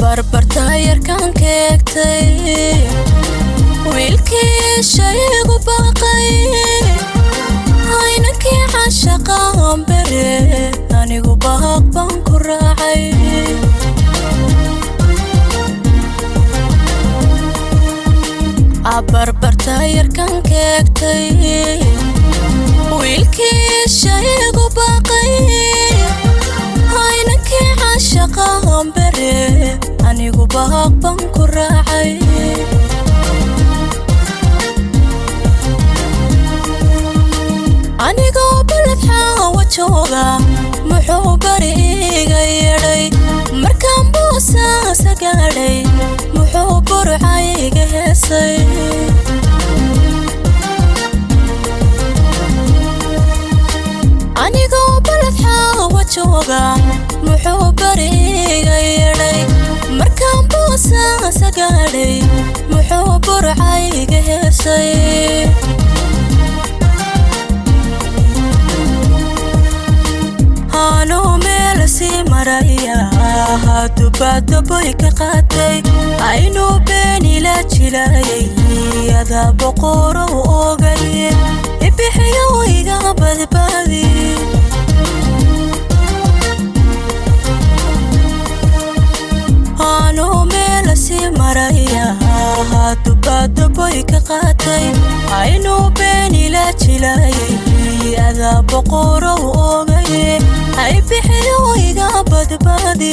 barbartayar kan keegtay wiilkii shaygu baqay aynakii cashaqaan bare anigu baaq baan ku raacay barbartayar kan keegtay wiilkii shaygu baqay aynakii cashaqaan bare anigu baaq baan ku raacay anigu balabxaa wajooga muxuu bariga yeedhay markaan boosaasa gaadhay muxuu burcayga heesay anigu balabxaa wajooga muxuu bariga yeedhay markaan boosaasa gaadhay muxuu burcayga heesay hano meel sii maraya hadduu boy ka qaatay aynu been ila jilayay ada boqorow ogay ibixiyo iga badbaadi hano meel sii maraya hadduu boy ka qaatay aynu been ila jilayay ada boqorow ogay ibixiyo iga badbaadi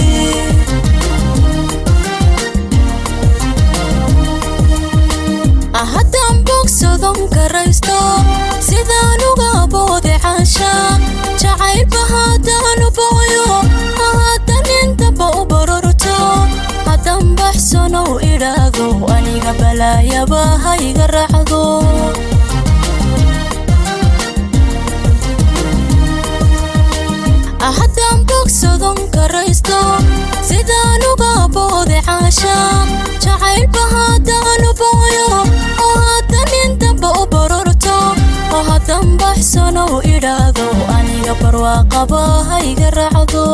haddaan bogsadon karaysto sidaan uga boode caasha jacaylba haddaan u booyo haddan intaba u barorto haddaan baxsanow idhaahdo aniga balaayaba ha iga raacdo haddaan bogsadon karaysto sidaan uga boode caasha jacaylba haddaan u booyo haddan intaba u barorto haddaan baxsanow idhaahdo aniga barwaaqaba ha iga raacdo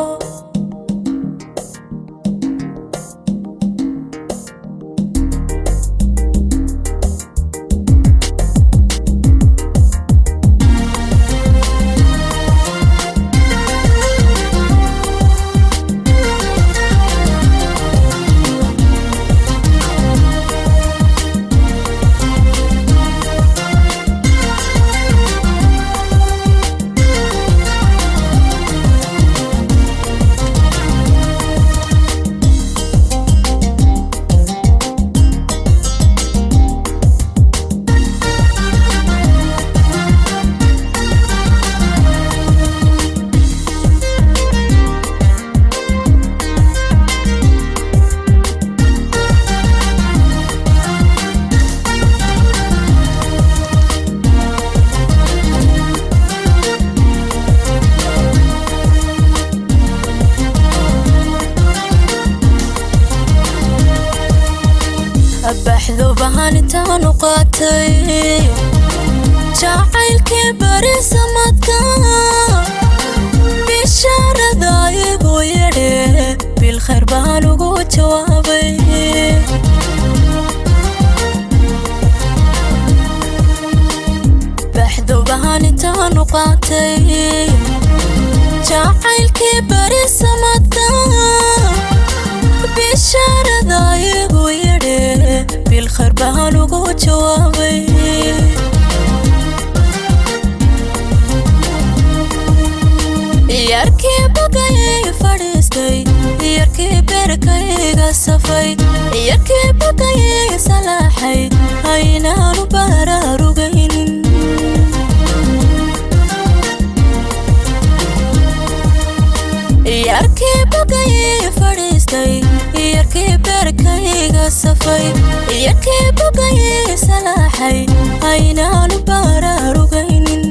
baxdo bahan intaan u qaatay jacaylkii bari samadka bishaarada igu yedhe bilkhayr baan ugu jawaabay baxdo bahan intaan u qaatay jacaylkii bari samadka bishaarada igu yedhe bilkhayr baan ugu jawaabay yarkii bogayay fadhiistay yarkii beerkayga safay yarkii bogayay salaaxay aynaanu baraarugaynin yarkii bogayay fadhiistay yarkii beerkayga safay yarkii bogayay salaaxay aynaanu baraarugaynin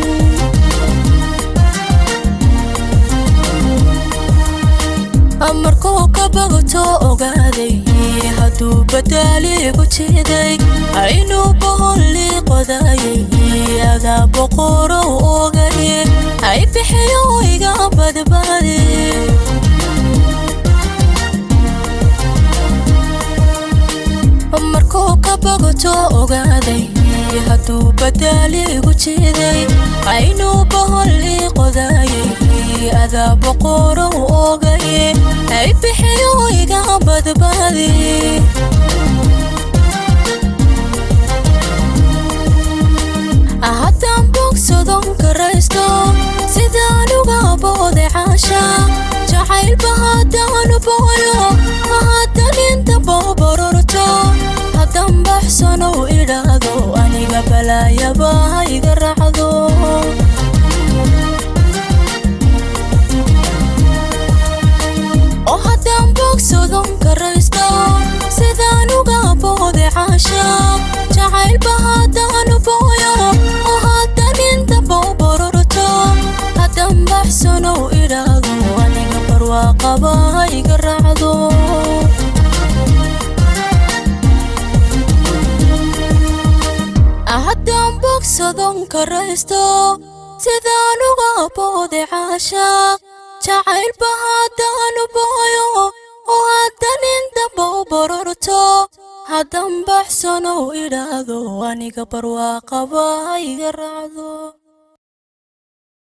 markuu ka bogto ogaaday hadduu badaaligu jiday aynu boholli qodayay ada boqorow ogay ay bixiyo iga badbaadi barto ogaaday hadduu badali igu jiiday aynuu bahol ii qodaayay adaa boqoro u ogaye ay bixiyo iga badbaadi haddaan bogsadon karaysto sidaan uga booday caashaaq jacaylba haddaanu booyo haddan inta boobororto haddaan baxsanow idhaahdo aniga balaayaba ha iga raacdo oo haddaan bogsadon karaysto sidaan uga booday caashaaq jacaylba haddaanu booyo haddan inta boobororto haddaan baxsanow idhaahdo aniga barwaaqaba ha iga raacdo haddaan bogsadon karaysto sidaan uga booday caashaaq jacaylba haddaanu booyo haddan inta boobororto haddaan baxsanow idhaahdo aniga barwaaqaba ha iga raacdo